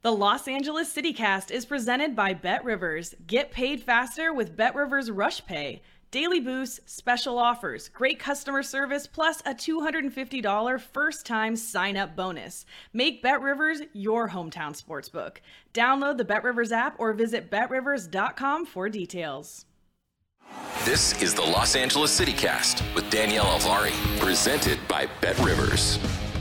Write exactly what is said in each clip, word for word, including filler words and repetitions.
The Los Angeles CityCast is presented by BetRivers. Get paid faster with BetRivers Rush Pay. Daily boosts, special offers, great customer service, plus a two hundred fifty dollars first-time sign-up bonus. Make BetRivers your hometown sportsbook. Download the BetRivers app or visit bet rivers dot com for details. This is the Los Angeles CityCast with Danielle Alvari, presented by BetRivers.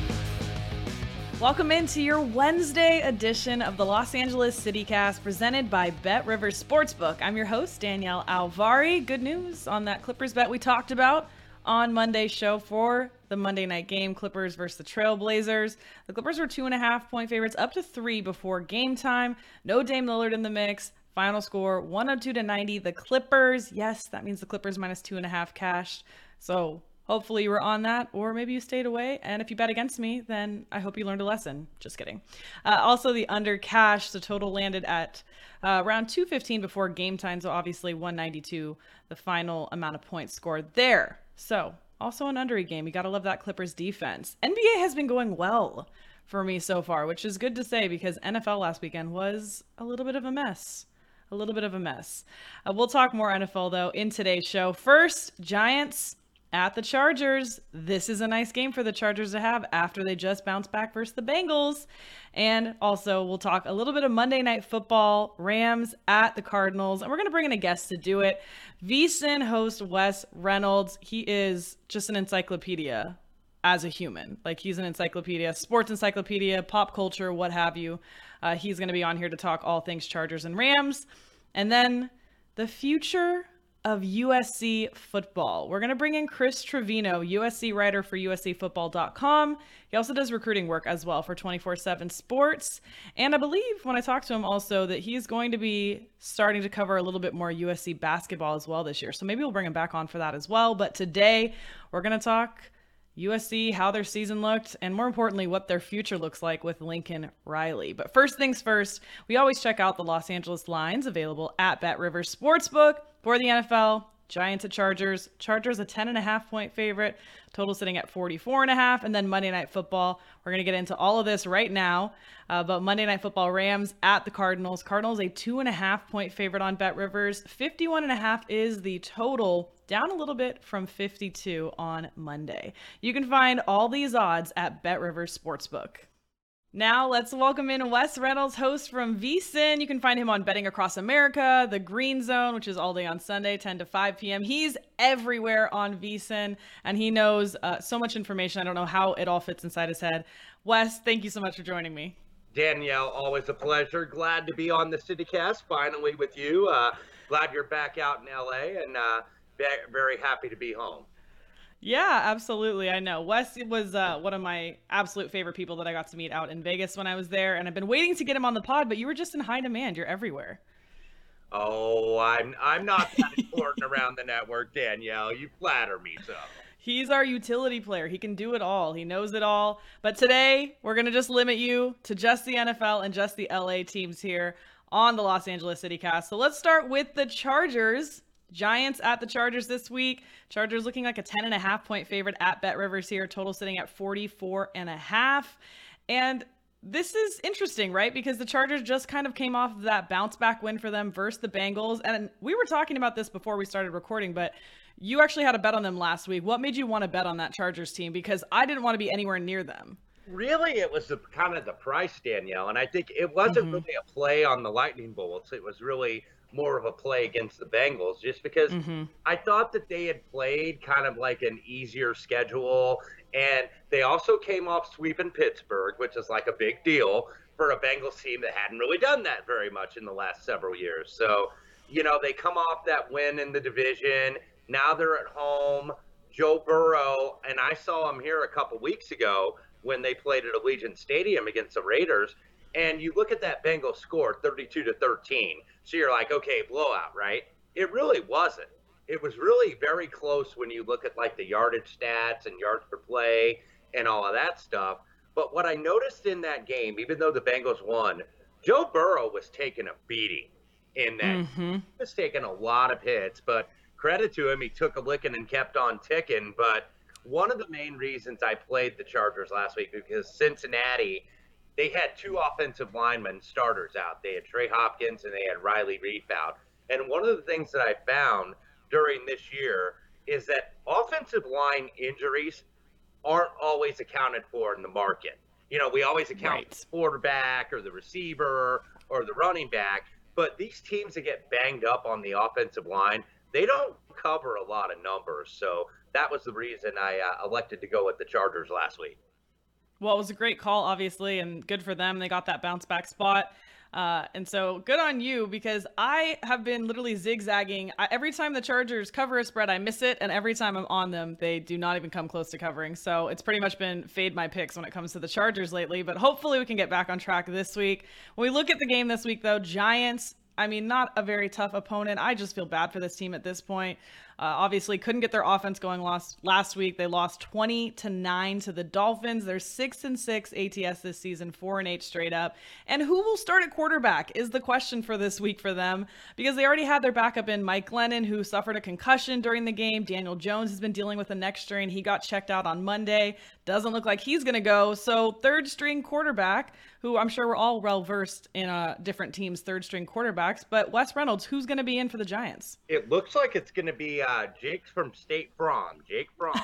Welcome into your Wednesday edition of the Los Angeles CityCast presented by BetRivers Sportsbook. I'm your host, Danielle Alvari. Good news on that Clippers bet we talked about on Monday's show for the Monday night game, Clippers versus the Trailblazers. The Clippers were two and a half point favorites up to three before game time. No Dame Lillard in the mix. Final score one oh two to ninety. The Clippers, yes, that means the Clippers minus two and a half cashed. So hopefully you were on that, or maybe you stayed away. And if you bet against me, then I hope you learned a lesson. Just kidding. Uh, also, the under cash, the total landed at uh, around two fifteen before game time. So obviously one ninety-two, the final amount of points scored there. So also an under game. You got to love that Clippers defense. N B A has been going well for me so far, which is good to say because N F L last weekend was a little bit of a mess. A little bit of a mess. Uh, we'll talk more N F L, though, in today's show. First, Giants at the Chargers. This is a nice game for the Chargers to have after they just bounced back versus the Bengals. And also, we'll talk a little bit of Monday Night Football, Rams at the Cardinals. And we're going to bring in a guest to do it. VSiN host Wes Reynolds. He is just an encyclopedia as a human. Like, he's an encyclopedia, sports encyclopedia, pop culture, what have you. Uh, he's going to be on here to talk all things Chargers and Rams. And then the future of U S C football. We're going to bring in Chris Trevino, U S C writer for U S C football dot com. He also does recruiting work as well for twenty-four seven Sports. And I believe when I talked to him also that he's going to be starting to cover a little bit more U S C basketball as well this year. So maybe we'll bring him back on for that as well. But today we're going to talk U S C, how their season looked, and more importantly, what their future looks like with Lincoln Riley. But first things first, we always check out the Los Angeles lines available at BetRivers Sportsbook for the N F L. Giants at Chargers. Chargers a ten and a half point favorite. Total sitting at forty-four and a half. And then Monday Night Football. We're going to get into all of this right now. Uh, but Monday Night Football, Rams at the Cardinals. Cardinals a two and a half point favorite on BetRivers. fifty-one and a half is the total. Down a little bit from fifty-two on Monday. You can find all these odds at BetRivers Sportsbook. Now let's welcome in Wes Reynolds, host from VSiN. You can find him on Betting Across America, The Green Zone, which is all day on Sunday, ten to five p.m. He's everywhere on VSiN, and he knows uh, so much information. I don't know how it all fits inside his head. Wes, thank you so much for joining me. Danielle, always a pleasure. Glad to be on the CityCast finally with you. Uh, glad you're back out in L A, and uh, very happy to be home. Yeah, absolutely. I know. Wes was uh, one of my absolute favorite people that I got to meet out in Vegas when I was there, and I've been waiting to get him on the pod, but you were just in high demand. You're everywhere. Oh, I'm I'm not that important around the network, Danielle. You flatter me so. He's our utility player. He can do it all. He knows it all. But today, we're going to just limit you to just the N F L and just the L A teams here on the Los Angeles CityCast. So let's start with the Chargers. Giants at the Chargers this week. Chargers looking like a ten and a half point favorite at BetRivers here. Total sitting at forty-four and a half. And this is interesting, right? Because the Chargers just kind of came off of that bounce back win for them versus the Bengals. And we were talking about this before we started recording, but you actually had a bet on them last week. What made you want to bet on that Chargers team? Because I didn't want to be anywhere near them. Really, it was the, kind of the price, Danielle. And I think it wasn't mm-hmm. really a play on the Lightning Bolts. It was really more of a play against the Bengals, just because mm-hmm. I thought that they had played kind of like an easier schedule, and they also came off sweeping Pittsburgh, which is like a big deal for a Bengals team that hadn't really done that very much in the last several years. So, you know, they come off that win in the division. Now they're at home. Joe Burrow, and I saw him here a couple weeks ago when they played at Allegiant Stadium against the Raiders, and you look at that Bengals score, thirty-two to thirteen. So you're like, okay, blowout, right? It really wasn't. It was really very close when you look at like the yardage stats and yards per play and all of that stuff. But what I noticed in that game, even though the Bengals won, Joe Burrow was taking a beating in that. Mm-hmm. He was taking a lot of hits, but credit to him, he took a licking and kept on ticking. But one of the main reasons I played the Chargers last week because Cincinnati they had two offensive linemen starters out. They had Trey Hopkins and they had Riley Reef out. And one of the things that I found during this year is that offensive line injuries aren't always accounted for in the market. You know, we always account Right. for the quarterback or the receiver or the running back, but these teams that get banged up on the offensive line, they don't cover a lot of numbers. So that was the reason I uh, elected to go with the Chargers last week. Well, it was a great call, obviously, and good for them. They got that bounce back spot. Uh, and so good on you, because I have been literally zigzagging. I, every time the Chargers cover a spread, I miss it. And every time I'm on them, they do not even come close to covering. So it's pretty much been fade my picks when it comes to the Chargers lately. But hopefully we can get back on track this week. When we look at the game this week, though, Giants, I mean, not a very tough opponent. I just feel bad for this team at this point. Uh, obviously, couldn't get their offense going last last week. They lost twenty to nine to the Dolphins. They're six and six A T S this season, four and eight straight up. And who will start at quarterback is the question for this week for them, because they already had their backup in Mike Glennon, who suffered a concussion during the game. Daniel Jones has been dealing with a neck strain. He got checked out on Monday. Doesn't look like he's going to go. So third string quarterback, who I'm sure we're all well versed in uh, different teams' third string quarterbacks. But Wes Reynolds, who's going to be in for the Giants? It looks like it's going to be uh, Jake from State Farm. Jake Fromm.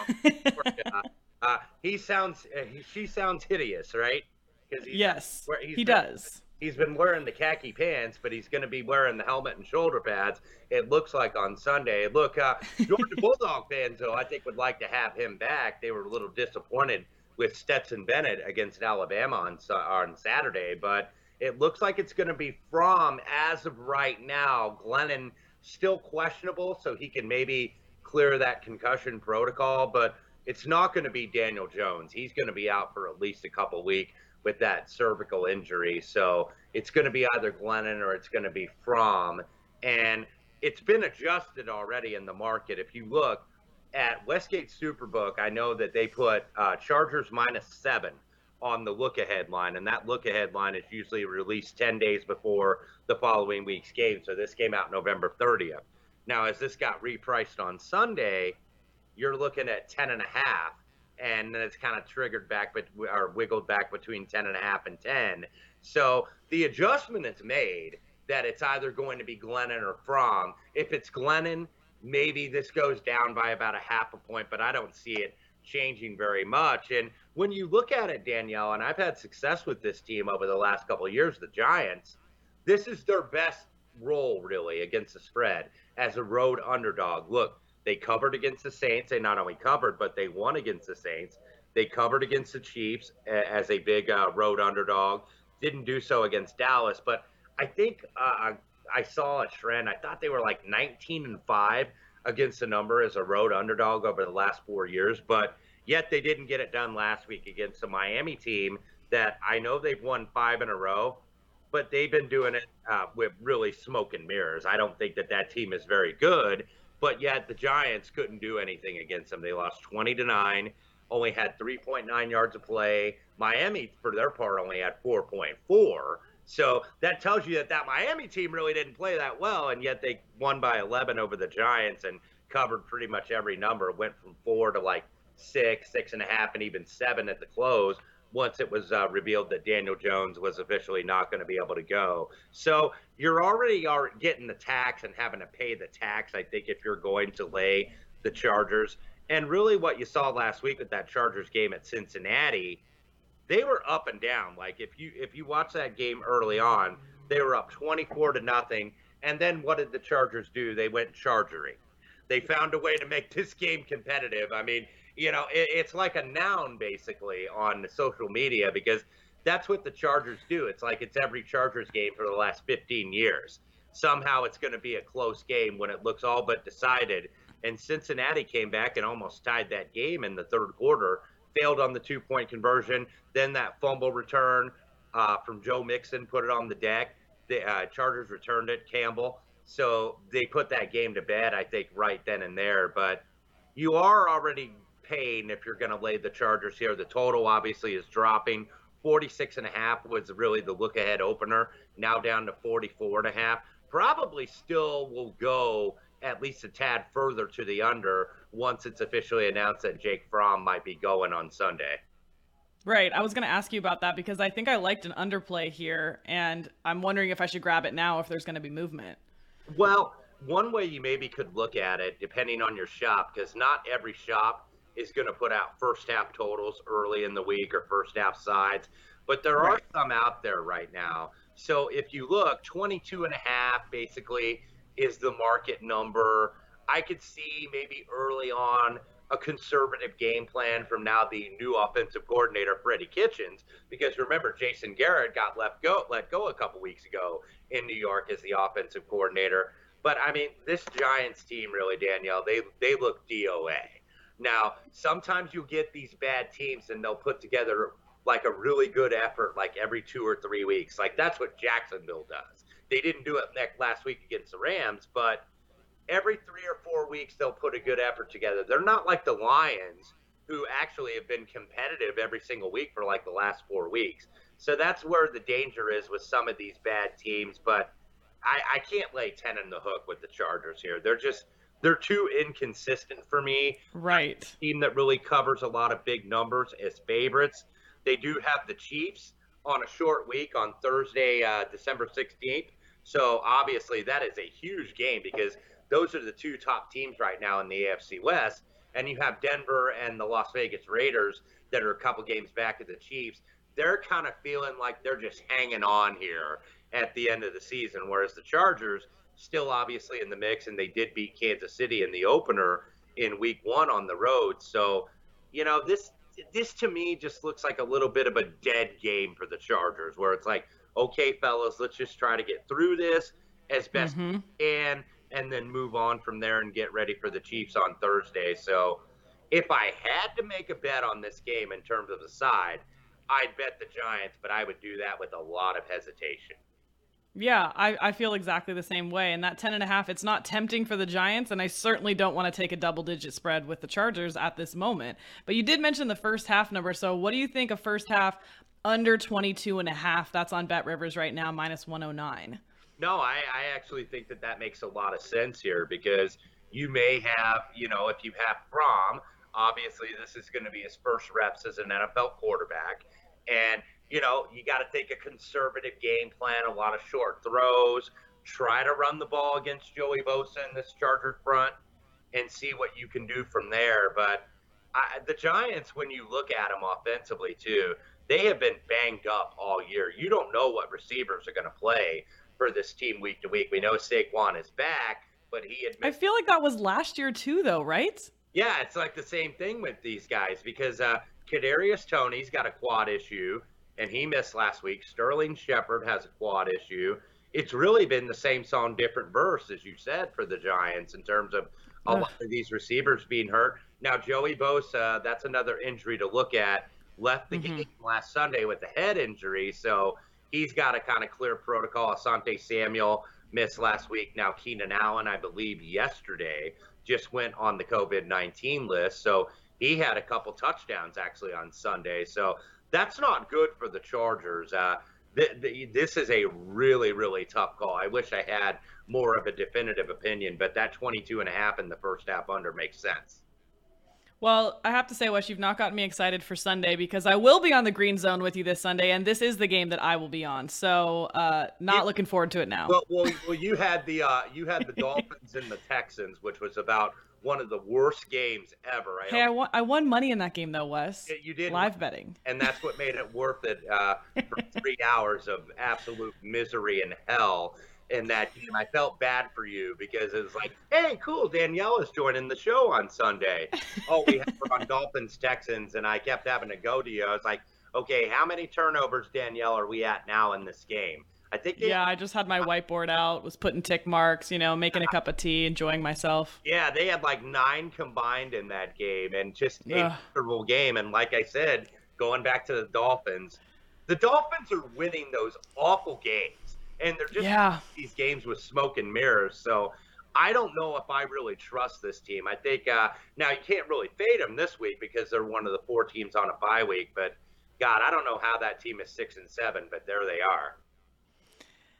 uh, uh, he sounds, uh, he, she sounds hideous, right? He's, Yes, he's he been, does. He's been wearing the khaki pants, but he's going to be wearing the helmet and shoulder pads, it looks like, on Sunday. Look, uh, Georgia Bulldog fans, though, I think would like to have him back. They were a little disappointed with Stetson Bennett against Alabama on, on Saturday, but it looks like it's going to be Fromm as of right now. Glennon still questionable, so he can maybe clear that concussion protocol, but it's not going to be Daniel Jones. He's going to be out for at least a couple weeks with that cervical injury. So it's going to be either Glennon or it's going to be Fromm. And it's been adjusted already in the market. If you look at Westgate Superbook, I know that they put uh, Chargers minus seven on the look-ahead line, and that look-ahead line is usually released ten days before the following week's game. So this came out November thirtieth. Now, as this got repriced on Sunday, you're looking at ten and a half, and then it's kind of triggered back, but or wiggled back between ten and a half and ten. So the adjustment is made that it's either going to be Glennon or Fromm. If it's Glennon, maybe this goes down by about a half a point, but I don't see it changing very much. And when you look at it, Danielle, and I've had success with this team over the last couple of years, the Giants, this is their best role, really, against the spread as a road underdog. Look, they covered against the Saints. They not only covered, but they won against the Saints. They covered against the Chiefs as a big uh, road underdog. Didn't do so against Dallas, but I think uh, I saw a trend. I thought they were like nineteen and five against the number as a road underdog over the last four years, but yet they didn't get it done last week against a Miami team that I know they've won five in a row, but they've been doing it uh, with really smoke and mirrors. I don't think that that team is very good, but yet the Giants couldn't do anything against them. They lost twenty to nine, only had three point nine yards of play. Miami, for their part, only had four point four. So that tells you that that Miami team really didn't play that well, and yet they won by eleven over the Giants and covered pretty much every number. Went from four to like six, six and a half, and even seven at the close once it was uh, revealed that Daniel Jones was officially not going to be able to go. So you're already are getting the tax and having to pay the tax, I think, if you're going to lay the Chargers. And really what you saw last week with that Chargers game at Cincinnati, they were up and down. Like if you if you watch that game early on, they were up twenty-four to nothing. And then what did the Chargers do? They went chargering. They found a way to make this game competitive. I mean, you know, it, it's like a noun basically on social media, because that's what the Chargers do. It's like it's every Chargers game for the last fifteen years. Somehow it's going to be a close game when it looks all but decided. And Cincinnati came back and almost tied that game in the third quarter. Failed on the two-point conversion. Then that fumble return uh, from Joe Mixon put it on the deck. The uh, Chargers returned it, Campbell. So they put that game to bed, I think, right then and there. But you are already paying if you're going to lay the Chargers here. The total obviously is dropping. forty-six and a half was really the look-ahead opener. Now down to forty-four and a half. Probably still will go at least a tad further to the under once it's officially announced that Jake Fromm might be going on Sunday. Right. I was going to ask you about that because I think I liked an underplay here, and I'm wondering if I should grab it now if there's going to be movement. Well, one way you maybe could look at it, depending on your shop, because not every shop is going to put out first half totals early in the week or first half sides, but there are Right. some out there right now. So if you look, twenty-two and a half basically is the market number. I could see maybe early on a conservative game plan from now the new offensive coordinator, Freddie Kitchens, because remember, Jason Garrett got left go, let go a couple weeks ago in New York as the offensive coordinator. But, I mean, this Giants team really, Danielle, they, they look D O A. Now, sometimes you get these bad teams and they'll put together like a really good effort like every two or three weeks. Like that's what Jacksonville does. They didn't do it next last week against the Rams, but every three or four weeks they'll put a good effort together. They're not like the Lions, who actually have been competitive every single week for like the last four weeks. So that's where the danger is with some of these bad teams. But I, I can't lay ten in the hook with the Chargers here. They're just they're too inconsistent for me. Right. A team that really covers a lot of big numbers as favorites. They do have the Chiefs on a short week on Thursday, uh, December sixteenth. So obviously that is a huge game because those are the two top teams right now in the A F C West. And you have Denver and the Las Vegas Raiders that are a couple games back of the Chiefs. They're kind of feeling like they're just hanging on here at the end of the season, whereas the Chargers still obviously in the mix, and they did beat Kansas City in the opener in week one on the road. So, you know, this this to me just looks like a little bit of a dead game for the Chargers, where it's like, okay, fellas, let's just try to get through this as best Mm-hmm. we can and then move on from there and get ready for the Chiefs on Thursday. So if I had to make a bet on this game in terms of the side, I'd bet the Giants, but I would do that with a lot of hesitation. Yeah, I, I feel exactly the same way. And that ten and a half, it's not tempting for the Giants. And I certainly don't want to take a double digit spread with the Chargers at this moment. But you did mention the first half number. So what do you think of first half under twenty-two and a half? That's on Bet Rivers right now, minus one oh nine. No, I, I actually think that that makes a lot of sense here because you may have, you know, if you have Fromm, obviously this is going to be his first reps as an N F L quarterback. And, you know, you got to take a conservative game plan, a lot of short throws, try to run the ball against Joey Bosa in this Charger front and see what you can do from there. But I, the Giants, when you look at them offensively too, they have been banged up all year. You don't know what receivers are going to play for this team week to week. We know Saquon is back, but he had I feel like that was last year too, though, right? Yeah, it's like the same thing with these guys because uh, Kadarius Toney's got a quad issue, and he missed last week. Sterling Shepard has a quad issue. It's really been the same song, different verse, as you said, for the Giants in terms of a lot of these receivers being hurt. Now, Joey Bosa, that's another injury to look at, left the Mm-hmm. game last Sunday with a head injury, so he's got a kind of clear protocol. Asante Samuel missed last week. Now, Keenan Allen, I believe yesterday, just went on the COVID nineteen list. So he had a couple touchdowns actually on Sunday. So that's not good for the Chargers. Uh, th- th- this is a really, really tough call. I wish I had more of a definitive opinion, but that twenty-two and a half in the first half under makes sense. Well, I have to say, Wes, you've not gotten me excited for Sunday because I will be on the Green Zone with you this Sunday, and this is the game that I will be on. So, uh, not Yeah. looking forward to it now. Well, well, well you had the uh, you had the Dolphins and the Texans, which was about one of the worst games ever. I hey, I won, I won money in that game, though, Wes. Yeah, you did. Live betting. And that's what made it worth it uh, for three hours of absolute misery and hell in that game. I felt bad for you because it was like, hey, cool, Danielle is joining the show on Sunday. Oh, we have her on Dolphins, Texans, and I kept having to go to you. I was like, okay, how many turnovers, Danielle, are we at now in this game? I think they, Yeah, I just had my whiteboard out, was putting tick marks, you know, making a cup of tea, enjoying myself. Yeah, they had like nine combined in that game and just a Ugh. miserable game. And like I said, going back to the Dolphins, the Dolphins are winning those awful games. And they're just Yeah. these games with smoke and mirrors. So I don't know if I really trust this team. I think uh, now you can't really fade them this week because they're one of the four teams on a bye week. But God, I don't know how that team is six and seven, but there they are.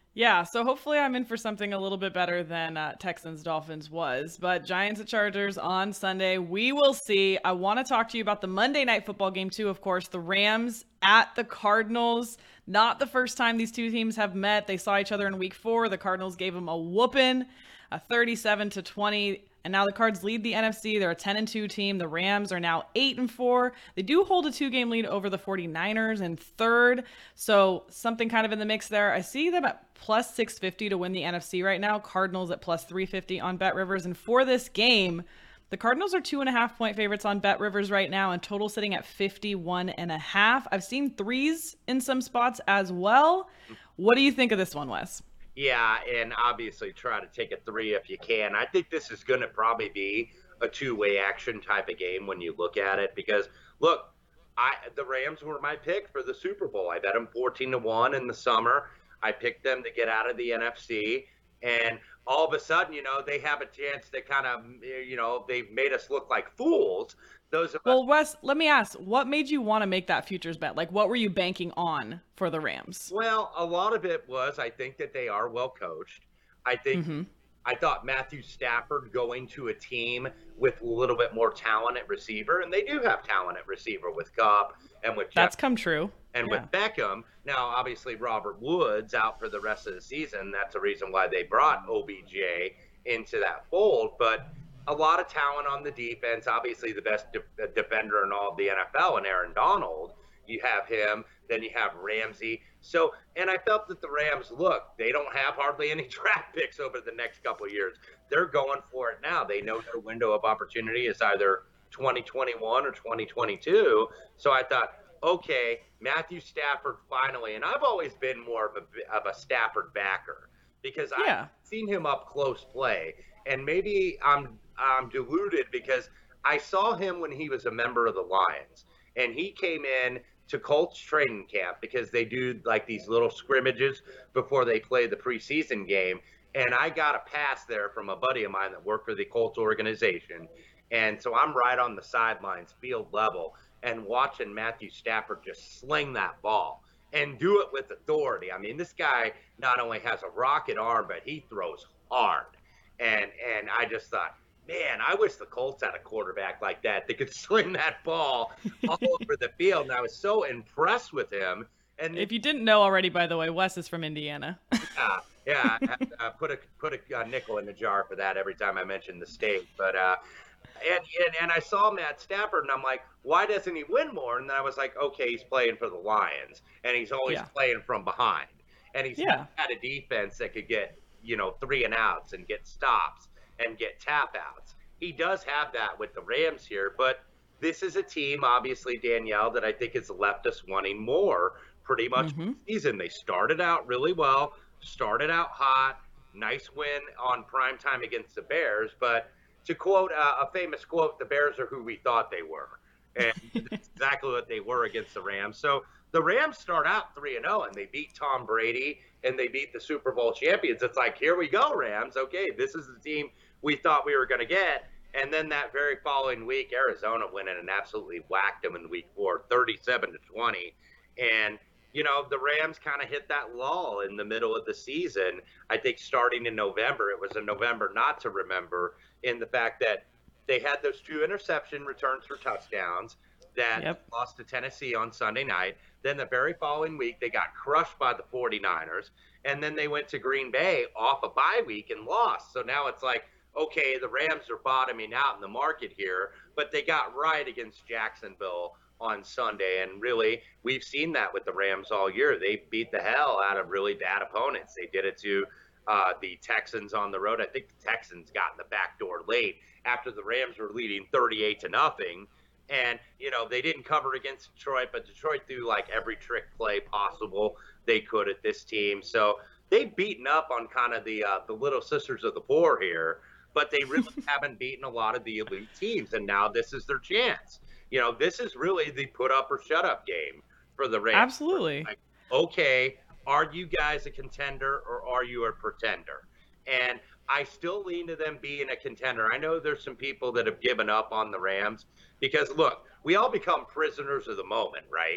Yeah, so hopefully I'm in for something a little bit better than uh, Texans Dolphins was. But Giants at Chargers on Sunday, we will see. I want to talk to you about the Monday Night Football game too, of course. The Rams at the Cardinals. Not the first time these two teams have met. They saw each other in week four. The Cardinals gave them a whooping, a thirty-seven to twenty. And now the Cards lead the N F C. They're a ten and two team. The Rams are now eight and four. They do hold a two-game lead over the forty-niners in third. So something kind of in the mix there. I see them at plus six fifty to win the N F C right now. Cardinals at plus three fifty on BetRivers. And for this game, the Cardinals are two and a half point favorites on BetRivers right now, and total sitting at fifty-one and a half. I've seen threes in some spots as well. What do you think of this one, Wes? Yeah, and obviously try to take a three if you can. I think this is going to probably be a two-way action type of game when you look at it because, look, I the Rams were my pick for the Super Bowl. I bet them fourteen to one in the summer. I picked them to get out of the N F C, and all of a sudden, you know, they have a chance to kind of, you know, they've made us look like fools. Those of well, us- Wes, let me ask, what made you want to make that futures bet? Like, what were you banking on for the Rams? Well, a lot of it was I think that they are well coached. I think mm-hmm. I thought Matthew Stafford going to a team with a little bit more talent at receiver, and they do have talent at receiver with Kupp and with Jeff, that's come true, and yeah. with Beckham. Now, obviously, Robert Woods out for the rest of the season. That's the reason why they brought O B J into that fold, but a lot of talent on the defense. Obviously, the best de- defender in all of the N F L, and Aaron Donald. You have him. Then you have Ramsey. So, and I felt that the Rams, look, they don't have hardly any draft picks over the next couple of years. They're going for it now. They know their window of opportunity is either twenty twenty-one or twenty twenty-two. So I thought, okay, Matthew Stafford finally, and I've always been more of a, of a Stafford backer because yeah. I've seen him up close play. And maybe I'm I'm deluded because I saw him when he was a member of the Lions, and he came in to Colts training camp because they do like these little scrimmages before they play the preseason game. And I got a pass there from a buddy of mine that worked for the Colts organization. And so I'm right on the sidelines, field level, and watching Matthew Stafford just sling that ball and do it with authority. I mean, this guy not only has a rocket arm, but he throws hard. And and I just thought, man, I wish the Colts had a quarterback like that that could sling that ball all over the field. And I was so impressed with him. And if you didn't know already, by the way, Wes is from Indiana. yeah, yeah. I have to, uh, put a put a uh, nickel in the jar for that every time I mention the state. But uh, and, and and I saw Matt Stafford, and I'm like, why doesn't he win more? And then I was like, okay, he's playing for the Lions, and he's always yeah. playing from behind, and he's yeah. had a defense that could get, you know, three and outs and get stops and get tap outs. He does have that with the Rams here, but this is a team, obviously, Danielle, that I think has left us wanting more pretty much mm-hmm. this season. They started out really well, started out hot, nice win on primetime against the Bears, but to quote uh, a famous quote, the Bears are who we thought they were, and that's exactly what they were against the Rams. So the Rams start out three and oh, and they beat Tom Brady, and they beat the Super Bowl champions. It's like, here we go, Rams. Okay, this is the team we thought we were going to get. And then that very following week, Arizona went in and absolutely whacked them in week four, thirty-seven to twenty. And, you know, the Rams kind of hit that lull in the middle of the season. I think starting in November, it was a November not to remember, in the fact that they had those two interception returns for touchdowns that yep. lost to Tennessee on Sunday night. Then the very following week, they got crushed by the forty-niners. And then they went to Green Bay off a bye week and lost. So now it's like, okay, the Rams are bottoming out in the market here, but they got right against Jacksonville on Sunday. And really, we've seen that with the Rams all year. They beat the hell out of really bad opponents. They did it to uh, the Texans on the road. I think the Texans got in the back door late after the Rams were leading thirty-eight to nothing. And, you know, they didn't cover against Detroit, but Detroit threw like every trick play possible they could at this team. So they've beaten up on kind of the uh, the little sisters of the poor here, but they really haven't beaten a lot of the elite teams. And now this is their chance. You know, this is really the put up or shut up game for the Rams. Absolutely. Like, okay, are you guys a contender or are you a pretender? And I still lean to them being a contender. I know there's some people that have given up on the Rams because, look, we all become prisoners of the moment, right?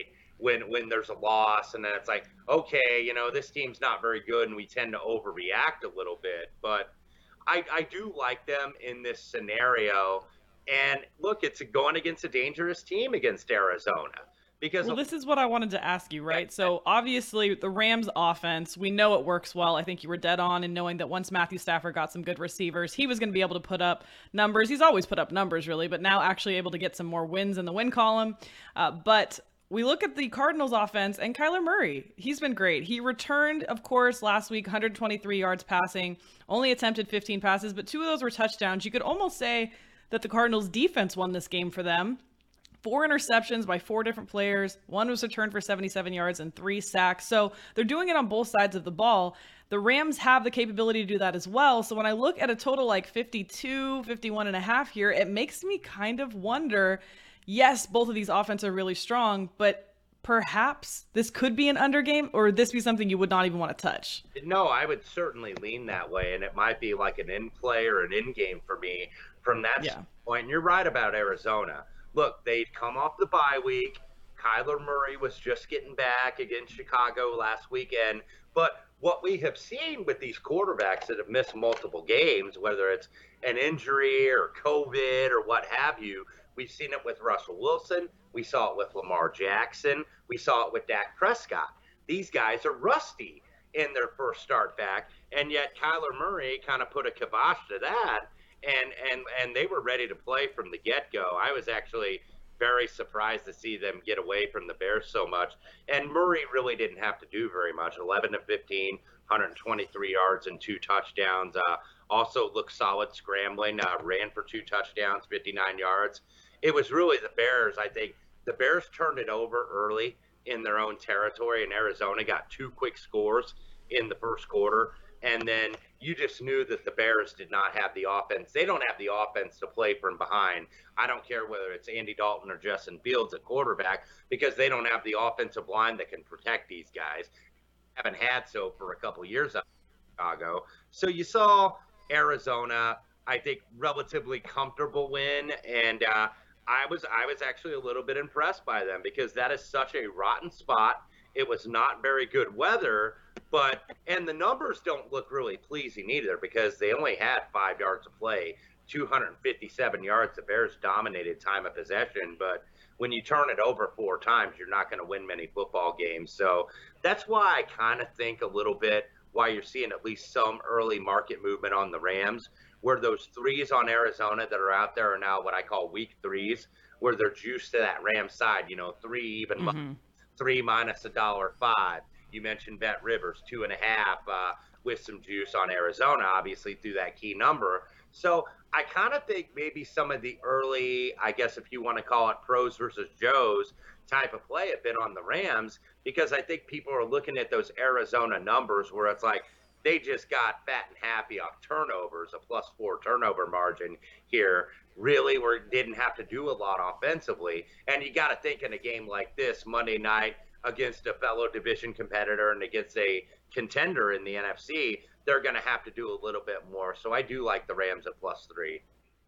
when when there's a loss, and then it's like, okay, you know, this team's not very good, and we tend to overreact a little bit. But I, I do like them in this scenario. And look, it's going against a dangerous team against Arizona. Because well, this is what I wanted to ask you, right? So obviously the Rams offense, we know it works well. I think you were dead on in knowing that once Matthew Stafford got some good receivers, he was going to be able to put up numbers. He's always put up numbers, really, but now actually able to get some more wins in the win column. Uh, but we look at the Cardinals offense and Kyler Murray. He's been great. He returned, of course, last week, one hundred twenty-three yards passing, only attempted fifteen passes, but two of those were touchdowns. You could almost say that the Cardinals defense won this game for them. Four interceptions by four different players. One was returned for seventy-seven yards and three sacks. So they're doing it on both sides of the ball. The Rams have the capability to do that as well. So when I look at a total like fifty-two, fifty-one and a half here, it makes me kind of wonder, yes, both of these offenses are really strong, but perhaps this could be an under game, or would this be something you would not even want to touch? No, I would certainly lean that way, and it might be like an in play or an in game for me from that yeah. point. And you're right about Arizona. Look, they'd come off the bye week. Kyler Murray was just getting back against Chicago last weekend. But what we have seen with these quarterbacks that have missed multiple games, whether it's an injury or COVID or what have you, we've seen it with Russell Wilson. We saw it with Lamar Jackson. We saw it with Dak Prescott. These guys are rusty in their first start back, and yet Kyler Murray kind of put a kibosh to that. And, and and they were ready to play from the get-go. I was actually very surprised to see them get away from the Bears so much. And Murray really didn't have to do very much. eleven to fifteen, one hundred twenty-three yards and two touchdowns. Uh, also looked solid scrambling, uh, ran for two touchdowns, fifty-nine yards. It was really the Bears. I think the Bears turned it over early in their own territory, and Arizona got two quick scores in the first quarter. And then you just knew that the Bears did not have the offense. They don't have the offense to play from behind. I don't care whether it's Andy Dalton or Justin Fields at quarterback, because they don't have the offensive line that can protect these guys. Haven't had so for a couple of years out in Chicago. So you saw Arizona, I think, relatively comfortable win. And uh, I was I was actually a little bit impressed by them, because that is such a rotten spot. It was not very good weather, but and the numbers don't look really pleasing either, because they only had five yards of play, two hundred fifty-seven yards. The Bears dominated time of possession, but when you turn it over four times, you're not going to win many football games. So that's why I kind of think a little bit why you're seeing at least some early market movement on the Rams, where those threes on Arizona that are out there are now what I call weak threes, where they're juiced to that Rams side, you know, three even mm-hmm. Three minus a dollar five. You mentioned Bet Rivers, two and a half uh, with some juice on Arizona, obviously through that key number. So I kind of think maybe some of the early, I guess if you want to call it pros versus Joes type of play have been on the Rams, because I think people are looking at those Arizona numbers where it's like they just got fat and happy off turnovers, a plus four turnover margin here. Really, we didn't have to do a lot offensively. And you got to think in a game like this, Monday night, against a fellow division competitor and against a contender in the N F C, they're going to have to do a little bit more. So I do like the Rams at plus three.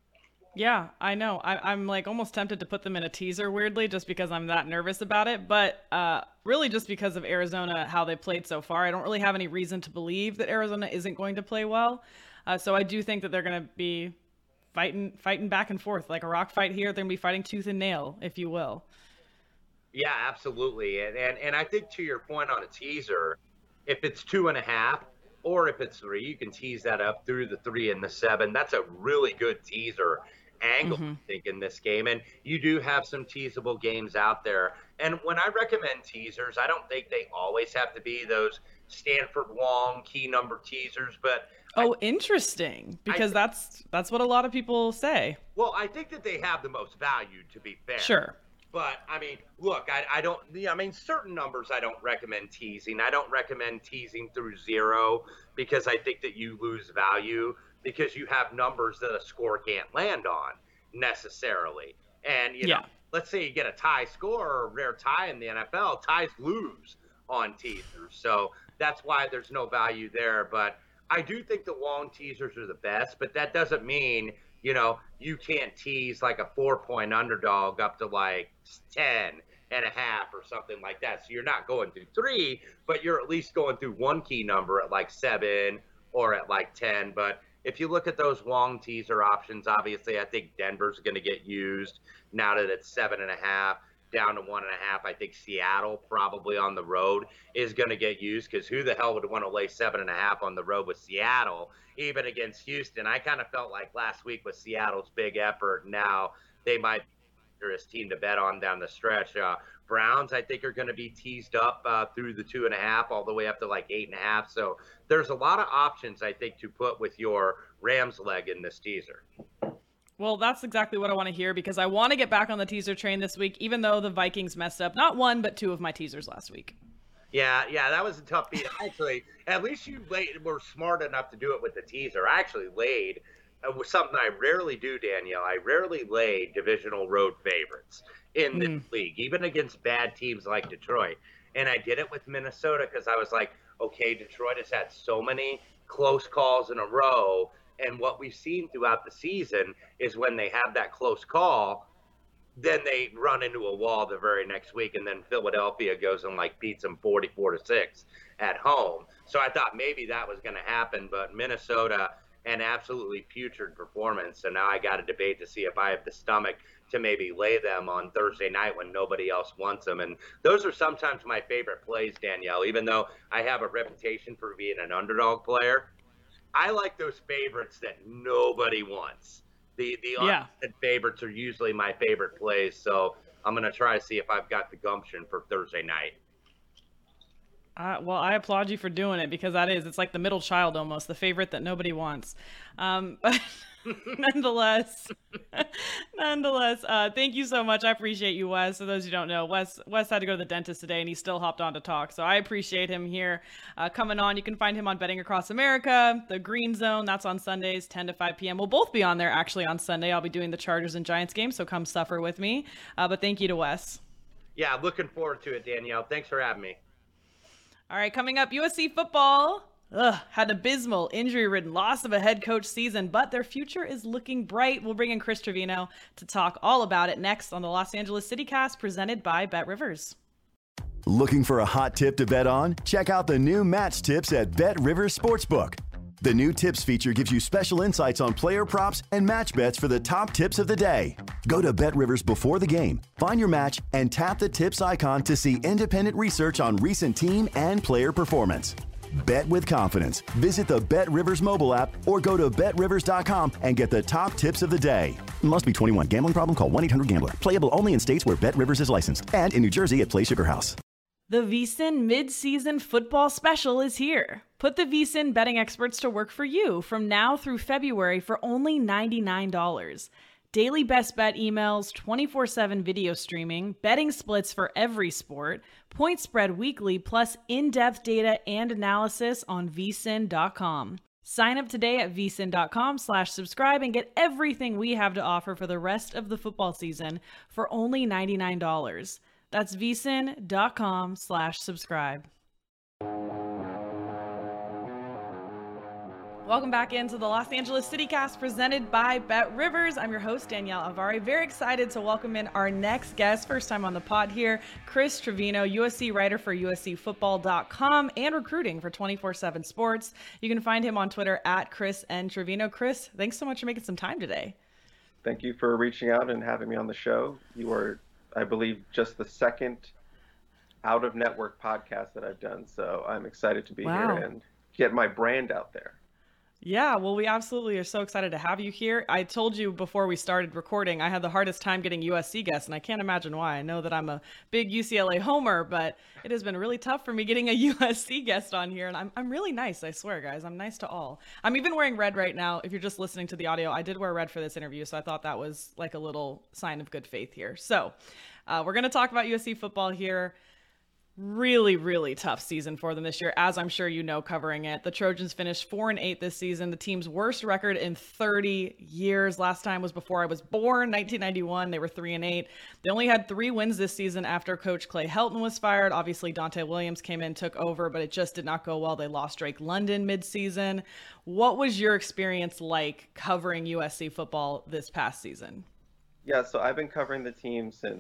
Yeah, I know. I, I'm like almost tempted to put them in a teaser, weirdly, just because I'm that nervous about it. But uh, really just because of Arizona, how they played so far, I don't really have any reason to believe that Arizona isn't going to play well. Uh, so I do think that they're going to be fighting fighting back and forth like a rock fight here. They're going to be fighting tooth and nail, if you will. Yeah, absolutely. And, and and I think to your point on a teaser, if it's two and a half or if it's three, you can tease that up through the three and the seven. That's a really good teaser angle, mm-hmm. I think, in this game. And you do have some teasable games out there. And when I recommend teasers, I don't think they always have to be those Stanford Wong key number teasers, but Oh, I, interesting, because I, that's that's what a lot of people say. Well, I think that they have the most value, to be fair. Sure. But, I mean, look, I, I don't – I mean, certain numbers I don't recommend teasing. I don't recommend teasing through zero because I think that you lose value because you have numbers that a score can't land on necessarily. And, you know, yeah. let's say you get a tie score or a rare tie in the N F L, ties lose on teasers. So that's why there's no value there. But I do think the Wong teasers are the best, but that doesn't mean – you know, you can't tease like a four-point underdog up to like ten and a half or something like that. So you're not going through three, but you're at least going through one key number at like seven or at like ten. But if you look at those long teaser options, obviously I think Denver's going to get used now that it's seven and a half down to one and a half. I think Seattle probably on the road is going to get used, because who the hell would want to lay seven and a half on the road with Seattle, even against Houston? I kind of felt like last week with Seattle's big effort, now they might be the dangerous team to bet on down the stretch. Uh, Browns, I think, are going to be teased up uh, through the two and a half, all the way up to like eight and a half. So there's a lot of options, I think, to put with your Rams leg in this teaser. Well, that's exactly what I want to hear, because I want to get back on the teaser train this week, even though the Vikings messed up not one, but two of my teasers last week. Yeah, yeah, that was a tough beat. Actually, at least you laid, were smart enough to do it with the teaser. I actually laid uh, something I rarely do, Danielle. I rarely lay divisional road favorites in this mm. league, even against bad teams like Detroit. And I did it with Minnesota because I was like, okay, Detroit has had so many close calls in a row. And what we've seen throughout the season is when they have that close call, then they run into a wall the very next week, and then Philadelphia goes and like beats them forty-four to six at home. So I thought maybe that was going to happen, but Minnesota, an absolutely putrid performance. So now I got to debate to see if I have the stomach to maybe lay them on Thursday night when nobody else wants them. And those are sometimes my favorite plays, Danielle, even though I have a reputation for being an underdog player. I like those favorites that nobody wants. The the yeah. favorites are usually my favorite plays, so I'm going to try to see if I've got the gumption for Thursday night. Uh, well, I applaud you for doing it, because that is, it's like the middle child almost, the favorite that nobody wants. Um, but nonetheless, nonetheless, uh, thank you so much. I appreciate you, Wes. For those who don't know, Wes, Wes had to go to the dentist today, and he still hopped on to talk. So I appreciate him here uh, coming on. You can find him on Betting Across America, the Green Zone. That's on Sundays, ten to five p.m. We'll both be on there actually on Sunday. I'll be doing the Chargers and Giants game, so come suffer with me. Uh, but thank you to Wes. Yeah, looking forward to it, Danielle. Thanks for having me. All right, coming up, U S C football ugh, had an abysmal, injury-ridden loss of a head coach season, but their future is looking bright. We'll bring in Chris Trevino to talk all about it next on the Los Angeles CityCast, presented by Bet Rivers. Looking for a hot tip to bet on? Check out the new Match Tips at Bet Rivers Sportsbook. The new tips feature gives you special insights on player props and match bets for the top tips of the day. Go to Bet Rivers before the game, find your match, and tap the tips icon to see independent research on recent team and player performance. Bet with confidence. Visit the Bet Rivers mobile app or go to bet rivers dot com and get the top tips of the day. Must be twenty-one. Gambling problem? Call one eight hundred gambler. Playable only in states where Bet Rivers is licensed and in New Jersey at Play Sugar House. The VSiN mid-season football special is here. Put the VSiN betting experts to work for you from now through February for only ninety-nine dollars. Daily best bet emails, twenty-four seven video streaming, betting splits for every sport, point spread weekly, plus in-depth data and analysis on V S I N dot com. Sign up today at V S I N dot com slash subscribe and get everything we have to offer for the rest of the football season for only ninety-nine dollars. That's V S I N dot com slash subscribe. Welcome back into the Los Angeles CityCast, presented by Bet Rivers. I'm your host, Danielle Alvari. Very excited to welcome in our next guest, first time on the pod here, Chris Trevino, U S C writer for U S C football dot com and recruiting for twenty-four seven Sports. You can find him on Twitter at Chris N. Trevino. Chris, thanks so much for making some time today. Thank you for reaching out and having me on the show. You are, I believe, just the second out-of-network podcast that I've done, so I'm excited to be wow. here and get my brand out there. Yeah, well, we absolutely are so excited to have you here. I told you before we started recording, I had the hardest time getting U S C guests, and I can't imagine why. I know that I'm a big U C L A homer, but it has been really tough for me getting a U S C guest on here, and I'm I'm really nice, I swear, guys. I'm nice to all. I'm even wearing red right now. If you're just listening to the audio, I did wear red for this interview, so I thought that was like a little sign of good faith here. So uh, we're going to talk about U S C football here. Really, really tough season for them this year, as I'm sure you know, covering it. The Trojans finished four and eight this season, the team's worst record in thirty years. Last time was before I was born, nineteen ninety-one. They were three and eight. They only had three wins this season after Coach Clay Helton was fired. Obviously, Dante Williams came in, took over, but it just did not go well. They lost Drake London midseason. What was your experience like covering U S C football this past season? Yeah, so I've been covering the team since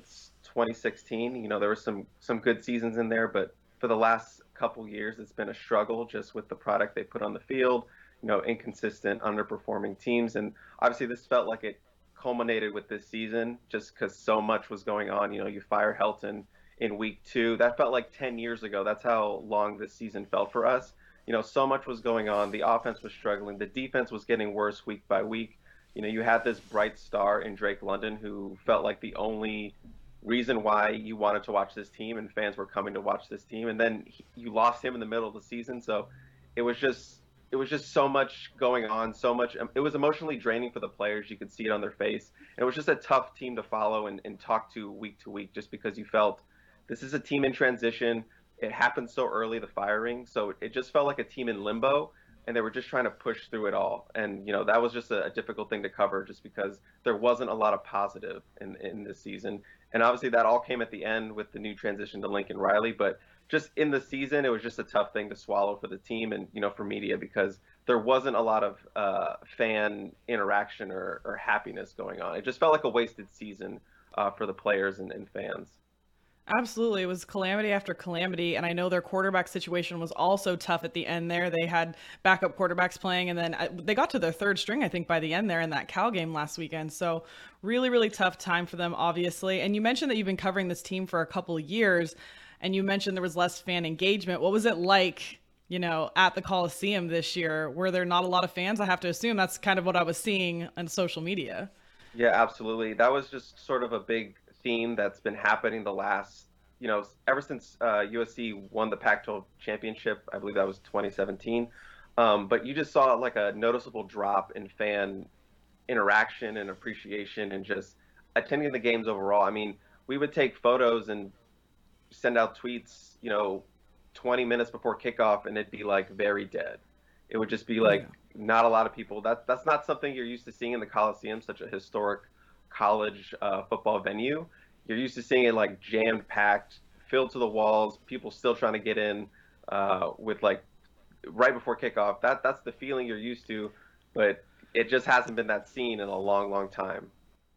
twenty sixteen. You know, there were some some good seasons in there, but for the last couple years, it's been a struggle just with the product they put on the field. You know, inconsistent, underperforming teams, and obviously this felt like it culminated with this season just because so much was going on. You know, you fire Helton in week two. That felt like ten years ago. That's how long this season felt for us. You know, so much was going on. The offense was struggling. The defense was getting worse week by week. You know, you had this bright star in Drake London who felt like the only reason why you wanted to watch this team and fans were coming to watch this team. And then he, you lost him in the middle of the season. So it was just it was just so much going on, so much. It was emotionally draining for the players. You could see it on their face. And it was just a tough team to follow and, and talk to week to week, just because you felt this is a team in transition. It happened so early, the firing. So it just felt like a team in limbo, and they were just trying to push through it all. And, you know, that was just a, a difficult thing to cover just because there wasn't a lot of positive in, in this season. And obviously that all came at the end with the new transition to Lincoln Riley. But just in the season, it was just a tough thing to swallow for the team and, you know, for media, because there wasn't a lot of uh, fan interaction or, or happiness going on. It just felt like a wasted season uh, for the players and, and fans. Absolutely. It was calamity after calamity. And I know their quarterback situation was also tough at the end there. They had backup quarterbacks playing, and then they got to their third string, I think, by the end there in that Cal game last weekend. So really, really tough time for them, obviously. And you mentioned that you've been covering this team for a couple of years, and you mentioned there was less fan engagement. What was it like, you know, at the Coliseum this year? Were there not a lot of fans? I have to assume that's kind of what I was seeing on social media. Yeah, absolutely. That was just sort of a big theme that's been happening the last, you know, ever since uh, U S C won the Pac twelve championship. I believe that was twenty seventeen. Um, but you just saw like a noticeable drop in fan interaction and appreciation and just attending the games overall. I mean, we would take photos and send out tweets, you know, twenty minutes before kickoff, and it'd be like very dead. It would just be like yeah. not a lot of people. That that's not something you're used to seeing in the Coliseum, such a historic college uh, football venue. You're used to seeing it like jammed packed, filled to the walls, people still trying to get in uh, with like right before kickoff. That that's the feeling you're used to, but it just hasn't been that scene in a long, long time.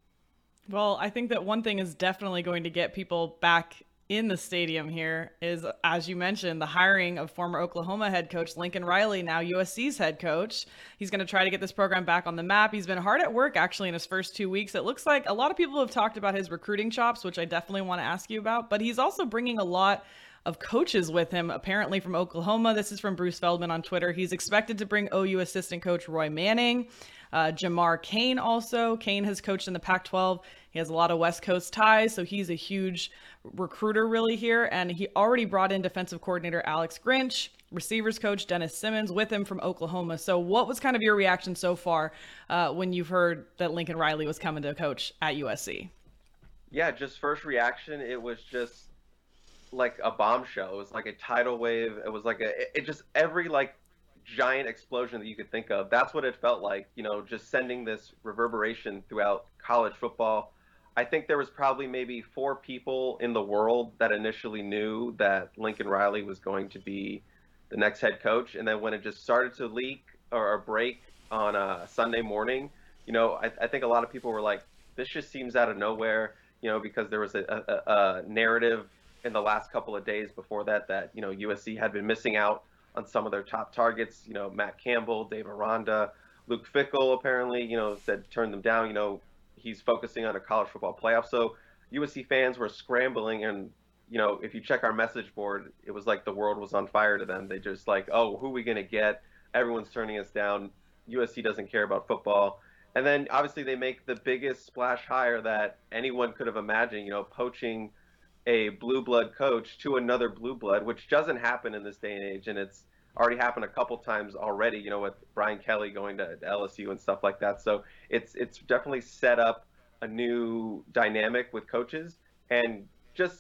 Well, I think that one thing is definitely going to get people back in the stadium here is, as you mentioned, the hiring of former Oklahoma head coach Lincoln Riley, now U S C's head coach. He's going to try to get this program back on the map. He's been hard at work, actually, in his first two weeks. It looks like a lot of people have talked about his recruiting chops, which I definitely want to ask you about, but he's also bringing a lot of coaches with him, apparently from Oklahoma. This is from Bruce Feldman on Twitter. He's expected to bring O U assistant coach Roy Manning, uh, Jamar Cain also. Cain has coached in the Pac twelve. He has a lot of West Coast ties, so he's a huge recruiter really here. And he already brought in defensive coordinator Alex Grinch, receivers coach Dennis Simmons with him from Oklahoma. So what was kind of your reaction so far uh, when you've heard that Lincoln Riley was coming to coach at U S C? Yeah, just first reaction, it was just like a bombshell. It was like a tidal wave. It was like a, it just every like giant explosion that you could think of. That's what it felt like, you know, just sending this reverberation throughout college football. I think there was probably maybe four people in the world that initially knew that Lincoln Riley was going to be the next head coach. And then when it just started to leak or break on a Sunday morning, you know, I, I think a lot of people were like, this just seems out of nowhere, you know, because there was a, a, a narrative in the last couple of days before that, that, you know, U S C had been missing out on some of their top targets, you know, Matt Campbell, Dave Aranda, Luke Fickell apparently, you know, said turn them down, you know, he's focusing on a college football playoff. So U S C fans were scrambling, and, you know, if you check our message board, it was like the world was on fire to them. They just like, oh, who are we going to get? Everyone's turning us down. U S C doesn't care about football. And then obviously they make the biggest splash hire that anyone could have imagined, you know, poaching a blue blood coach to another blue blood, which doesn't happen in this day and age. And it's already happened a couple times already, you know, with Brian Kelly going to L S U and stuff like that. So it's it's definitely set up a new dynamic with coaches. And just,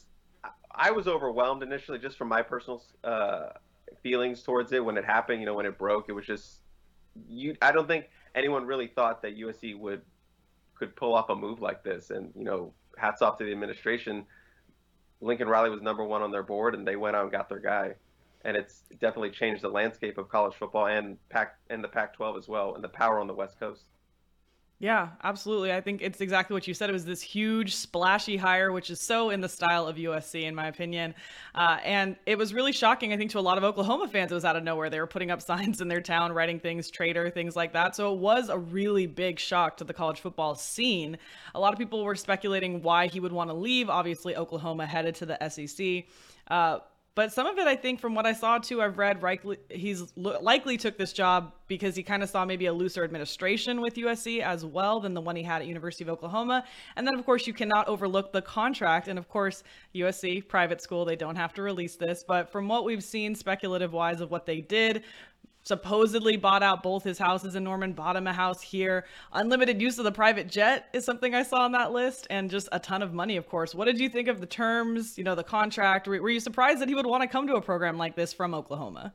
I was overwhelmed initially just from my personal uh, feelings towards it when it happened, you know, when it broke. It was just, you. I don't think anyone really thought that U S C would could pull off a move like this. And, you know, hats off to the administration. Lincoln Riley was number one on their board, and they went out and got their guy. And it's definitely changed the landscape of college football and Pac and the Pac twelve as well, and the power on the West Coast. Yeah, absolutely. I think it's exactly what you said. It was this huge, splashy hire, which is so in the style of U S C, in my opinion. Uh, and it was really shocking, I think, to a lot of Oklahoma fans. It was out of nowhere. They were putting up signs in their town, writing things, traitor, things like that. So it was a really big shock to the college football scene. A lot of people were speculating why he would want to leave. Obviously, Oklahoma headed to the S E C. Uh, But some of it, I think, from what I saw, too, I've read, likely, he's likely took this job because he kind of saw maybe a looser administration with U S C as well than the one he had at University of Oklahoma. And then, of course, you cannot overlook the contract. And, of course, U S C, private school, they don't have to release this. But from what we've seen speculative-wise of what they did, supposedly bought out both his houses in Norman, bought him a house here. Unlimited use of the private jet is something I saw on that list, and just a ton of money, of course. What did you think of the terms, you know, the contract? Were you surprised that he would want to come to a program like this from Oklahoma?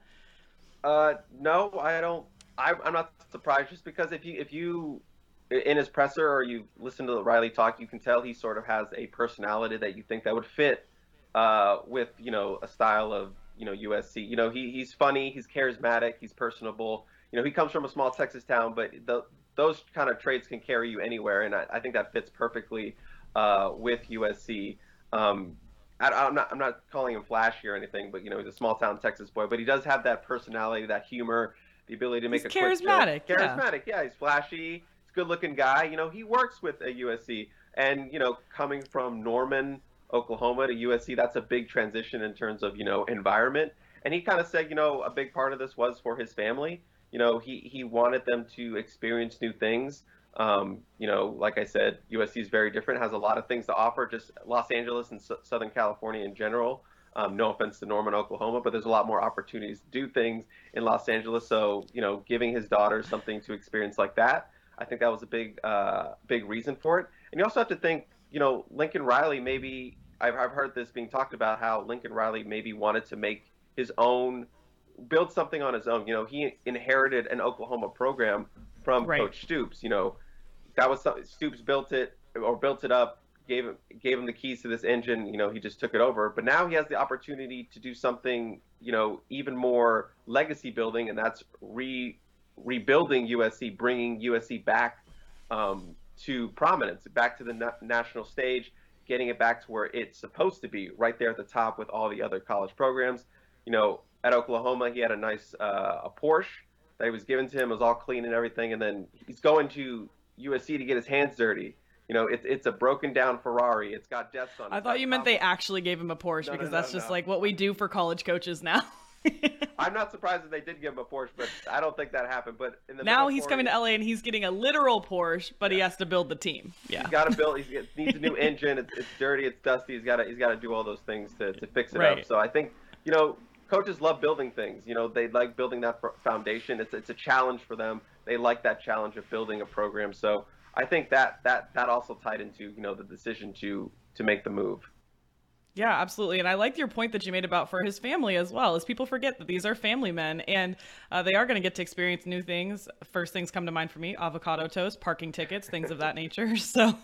Uh, no, I don't. I, I'm not surprised, just because if you, if you, in his presser or you listen to the Riley talk, you can tell he sort of has a personality that you think that would fit uh, with, you know, a style of, you know, U S C. You know, he he's funny, he's charismatic, he's personable. You know, he comes from a small Texas town, but the, those kind of traits can carry you anywhere, and I, I think that fits perfectly uh, with U S C. Um, I, I'm not I'm not calling him flashy or anything, but you know, he's a small town Texas boy, but he does have that personality, that humor, the ability to make he's a charismatic. quick joke. Charismatic, yeah. yeah, he's flashy, he's a good-looking guy. You know, he works with a U S C, and you know, coming from Norman, Oklahoma to U S C, that's a big transition in terms of, you know, environment. And he kind of said, you know, a big part of this was for his family. You know, he, he wanted them to experience new things. Um, you know, like I said, U S C is very different, has a lot of things to offer, just Los Angeles and S- Southern California in general. Um, no offense to Norman, Oklahoma, but there's a lot more opportunities to do things in Los Angeles. So, you know, giving his daughter something to experience like that, I think that was a big, uh, big reason for it. And you also have to think, you know, Lincoln Riley maybe, I've, I've heard this being talked about, how Lincoln Riley maybe wanted to make his own, build something on his own. You know, he inherited an Oklahoma program from right. Coach Stoops. You know, that was something, Stoops built it or built it up, gave him, gave him the keys to this engine. You know, he just took it over. But now he has the opportunity to do something, you know, even more legacy building, and that's re rebuilding U S C, bringing U S C back um, to prominence, back to the na- national stage, getting it back to where it's supposed to be, right there at the top with all the other college programs. You know, at Oklahoma, he had a nice uh, a Porsche that he was given to him. It was all clean and everything. And then he's going to U S C to get his hands dirty. You know, it's it's a broken down Ferrari. It's got deaths on it. I thought you meant they actually gave him a Porsche, no, because no, no, that's just no. like what we do for college coaches now. I'm not surprised that they did give him a Porsche, but I don't think that happened. But in the now he's coming to L A and he's getting a literal Porsche, but yeah. he has to build the team. Yeah, he's got to build. He needs a new engine. It's, it's dirty. It's dusty. He's got to he's got to do all those things to, to fix it right. up. So I think, you know, coaches love building things. You know, they like building that foundation. It's it's a challenge for them. They like that challenge of building a program. So I think that that that also tied into, you know, the decision to to make the move. Yeah, absolutely. And I liked your point that you made about for his family as well, as people forget that these are family men, and uh, they are going to get to experience new things. First things come to mind for me: avocado toast, parking tickets, things of that nature. So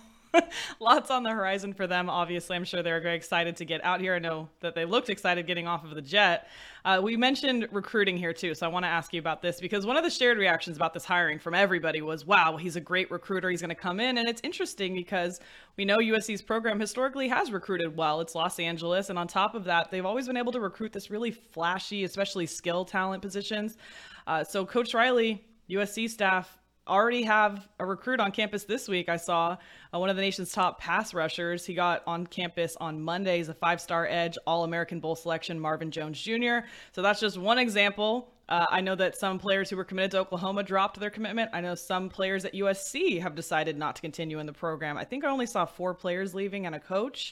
lots on the horizon for them. Obviously, I'm sure they're very excited to get out here. I know that they looked excited getting off of the jet. Uh, we mentioned recruiting here too, so I want to ask you about this, because one of the shared reactions about this hiring from everybody was, wow, he's a great recruiter. He's going to come in. And it's interesting because we know U S C's program historically has recruited well. It's Los Angeles. And on top of that, they've always been able to recruit this really flashy, especially skill talent positions. Uh, so Coach Riley, U S C staff, already have a recruit on campus this week. I saw uh, one of the nation's top pass rushers. He got on campus on Monday. He's a five-star edge, All-American Bowl selection, Marvin Jones Junior So that's just one example. Uh, I know that some players who were committed to Oklahoma dropped their commitment. I know some players at U S C have decided not to continue in the program. I think I only saw four players leaving and a coach.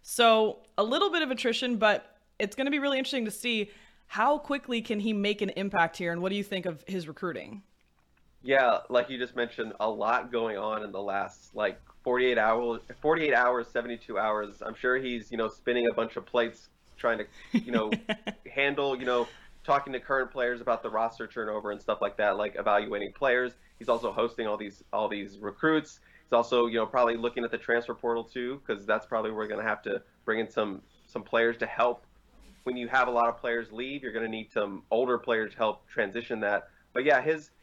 So a little bit of attrition, but it's going to be really interesting to see how quickly can he make an impact here. And what do you think of his recruiting? Yeah, like you just mentioned, a lot going on in the last like forty-eight hours, forty-eight hours, seventy-two hours. I'm sure he's, you know, spinning a bunch of plates, trying to, you know, handle, you know, talking to current players about the roster turnover and stuff like that, like evaluating players. He's also hosting all these all these recruits. He's also, you know, probably looking at the transfer portal too, because that's probably where we're going to have to bring in some some players to help. When you have a lot of players leave, you're going to need some older players to help transition that. But yeah, his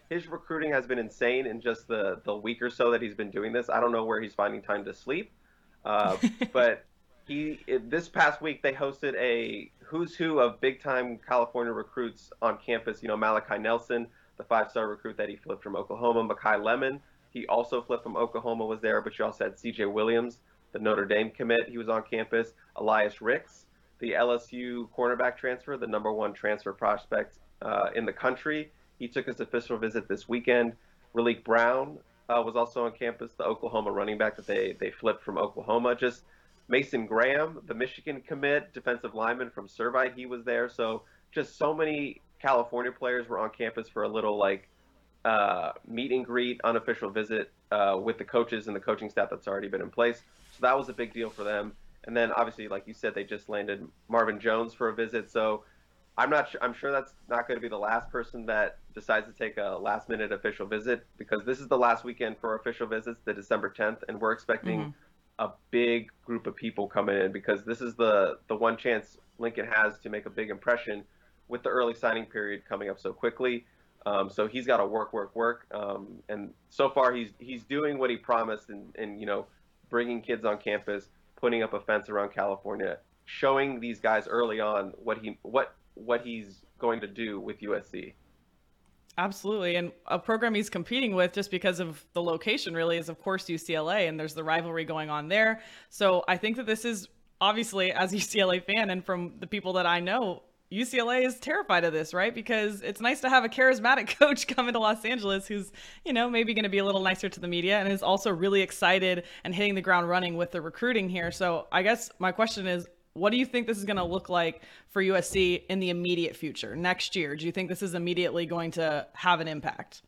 his recruiting has been insane in just the, the week or so that he's been doing this. I don't know where he's finding time to sleep. Uh, but he it, this past week, they hosted a who's who of big-time California recruits on campus. You know, Malachi Nelson, the five-star recruit that he flipped from Oklahoma. Makai Lemon, he also flipped from Oklahoma, was there. But you also had C J Williams, the Notre Dame commit. He was on campus. Elias Ricks, the L S U cornerback transfer, the number one transfer prospect uh, in the country. He took his official visit this weekend. Raleek Brown uh, was also on campus, the Oklahoma running back that they, they flipped from Oklahoma. Just Mason Graham, the Michigan commit, defensive lineman from Servite, he was there. So just so many California players were on campus for a little like uh, meet and greet, unofficial visit uh, with the coaches and the coaching staff that's already been in place. So that was a big deal for them. And then obviously, like you said, they just landed Marvin Jones for a visit. So I'm not sure, I'm sure that's not going to be the last person that decides to take a last minute official visit, because this is the last weekend for official visits, the December tenth. And we're expecting mm-hmm. a big group of people coming in, because this is the, the one chance Lincoln has to make a big impression with the early signing period coming up so quickly. Um, so he's got to work, work, work. Um, and so far he's, he's doing what he promised, and, and, you know, bringing kids on campus, putting up a fence around California, showing these guys early on what he, what, what he's going to do with U S C. Absolutely. And a program he's competing with, just because of the location, really, is of course U C L A, and there's the rivalry going on there. So I think that this is obviously, as a U C L A fan, and from the people that I know, U C L A is terrified of this, right? Because it's nice to have a charismatic coach come into Los Angeles who's, you know, maybe going to be a little nicer to the media, and is also really excited and hitting the ground running with the recruiting here. So I guess my question is, what do you think this is going to look like for U S C in the immediate future, next year? Do you think this is immediately going to have an impact?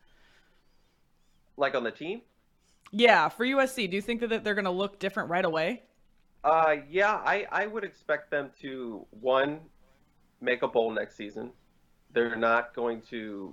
Like on the team? Yeah, for U S C. Do you think that they're going to look different right away? Uh, yeah, I, I would expect them to, one, make a bowl next season. They're not going to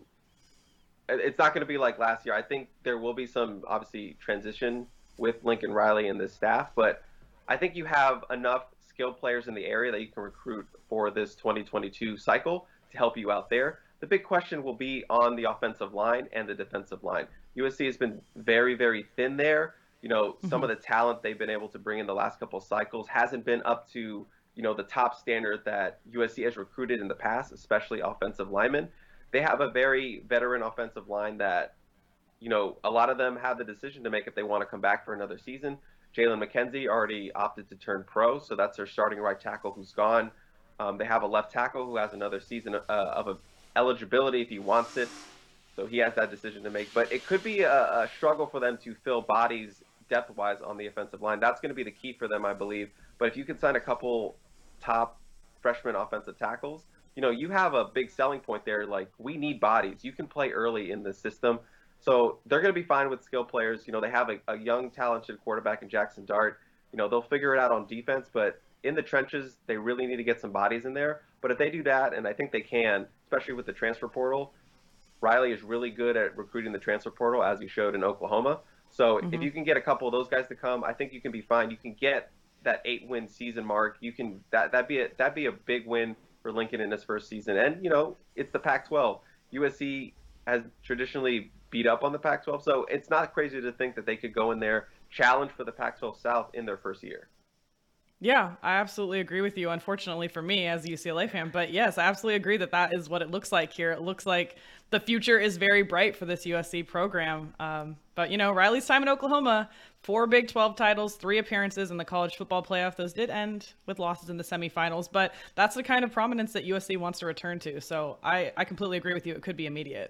– it's not going to be like last year. I think there will be some, obviously, transition with Lincoln Riley and this staff, but I think you have enough skilled players in the area that you can recruit for this twenty twenty-two cycle to help you out there. The big question will be on the offensive line and the defensive line. U S C has been very, very thin there. You know, mm-hmm. some of the talent they've been able to bring in the last couple of cycles hasn't been up to, you know, the top standard that U S C has recruited in the past, especially offensive linemen. They have a very veteran offensive line that, you know, a lot of them have the decision to make if they want to come back for another season. Jalen McKenzie already opted to turn pro, so that's their starting right tackle who's gone. Um, they have a left tackle who has another season uh, of a eligibility if he wants it, so he has that decision to make. But it could be a, a struggle for them to fill bodies depth-wise on the offensive line. That's going to be the key for them, I believe. But if you can sign a couple top freshman offensive tackles, you know, you have a big selling point there. Like, we need bodies. You can play early in the system. So they're going to be fine with skilled players. You know, they have a, a young, talented quarterback in Jackson Dart. You know, they'll figure it out on defense, but in the trenches, they really need to get some bodies in there. But if they do that, and I think they can, especially with the transfer portal, Riley is really good at recruiting the transfer portal, as he showed in Oklahoma. So mm-hmm. if you can get a couple of those guys to come, I think you can be fine. You can get that eight-win season mark. You can that that'd be a, that'd be a big win for Lincoln in his first season. And you know, it's the Pac twelve. U S C has traditionally beat up on the Pac twelve, so it's not crazy to think that they could go in there, challenge for the Pac twelve South in their first year. Yeah, I absolutely agree with you, unfortunately for me as a U C L A fan. But yes, I absolutely agree that that is what it looks like here. It looks like the future is very bright for this U S C program. Um, but, you know, Riley's time in Oklahoma, four Big twelve titles, three appearances in the college football playoff. Those did end with losses in the semifinals. But that's the kind of prominence that U S C wants to return to. So I, I completely agree with you. It could be immediate.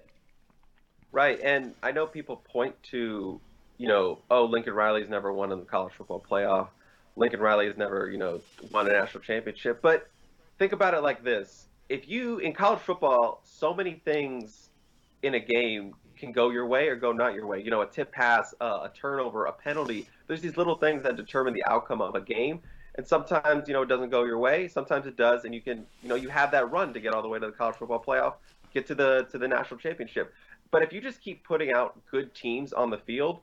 Right, and I know people point to, you know, oh, Lincoln Riley's never won in the college football playoff. Lincoln Riley has never, you know, won a national championship. But think about it like this. If you, in college football, so many things in a game can go your way or go not your way. You know, a tip pass, uh, a turnover, a penalty. There's these little things that determine the outcome of a game. And sometimes, you know, it doesn't go your way. Sometimes it does. And you can, you know, you have that run to get all the way to the college football playoff, get to the to the national championship. But if you just keep putting out good teams on the field,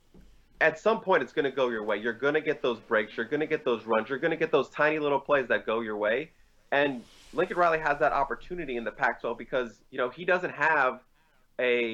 at some point it's going to go your way. You're going to get those breaks. You're going to get those runs. You're going to get those tiny little plays that go your way. And Lincoln Riley has that opportunity in the Pac twelve because, you know, he doesn't have a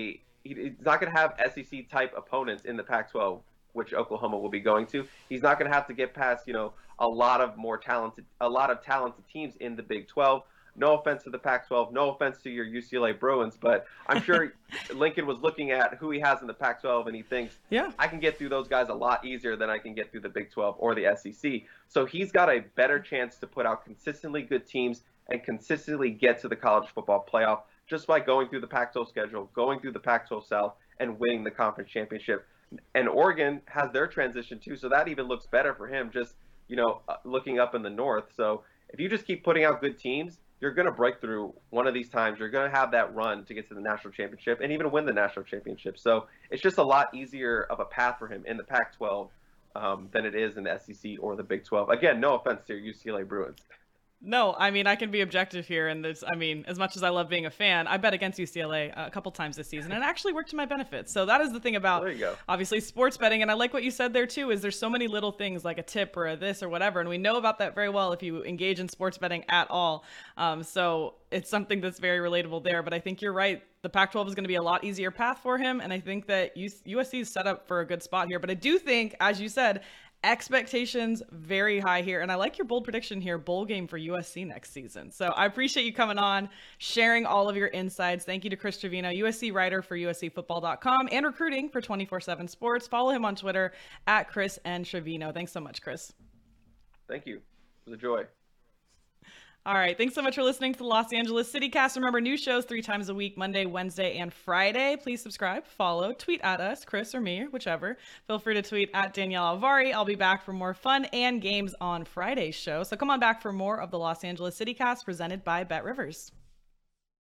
he's not going to have S E C type opponents in the Pac twelve, which Oklahoma will be going to. He's not going to have to get past, you know, a lot of more talented, a lot of talented teams in the Big twelve. No offense to the Pac twelve, no offense to your U C L A Bruins, but I'm sure Lincoln was looking at who he has in the Pac twelve, and he thinks, yeah, I can get through those guys a lot easier than I can get through the Big twelve or the S E C. So he's got a better chance to put out consistently good teams and consistently get to the college football playoff just by going through the Pac twelve schedule, going through the Pac twelve South, and winning the conference championship. And Oregon has their transition too, so that even looks better for him, just, you know, looking up in the north. So if you just keep putting out good teams, you're going to break through one of these times. You're going to have that run to get to the national championship and even win the national championship. So it's just a lot easier of a path for him in the Pac twelve um, than it is in the S E C or the Big twelve. Again, no offense to your U C L A Bruins. No, I mean, I can be objective here. And there's, I mean, as much as I love being a fan, I bet against U C L A a couple times this season, and it actually worked to my benefit. So that is the thing about, there you go. Obviously, sports betting. And I like what you said there, too, is there's so many little things like a tip or a this or whatever. And we know about that very well if you engage in sports betting at all. Um, so it's something that's very relatable there. But I think you're right. The Pac twelve is going to be a lot easier path for him. And I think that U S C is set up for a good spot here. But I do think, as you said, expectations very high here. And I like your bold prediction here, bowl game for U S C next season. So I appreciate you coming on, sharing all of your insights. Thank you to Chris Trevino, U S C writer for U S C football dot com and recruiting for twenty-four seven Sports. Follow him on Twitter at Chris N. Trevino. Thanks so much, Chris. Thank you. It was a joy. All right. Thanks so much for listening to the Los Angeles CityCast. Remember, new shows three times a week, Monday, Wednesday, and Friday. Please subscribe, follow, tweet at us, Chris or me, whichever. Feel free to tweet at Danielle Alvari. I'll be back for more fun and games on Friday's show. So come on back for more of the Los Angeles CityCast presented by Bet Rivers.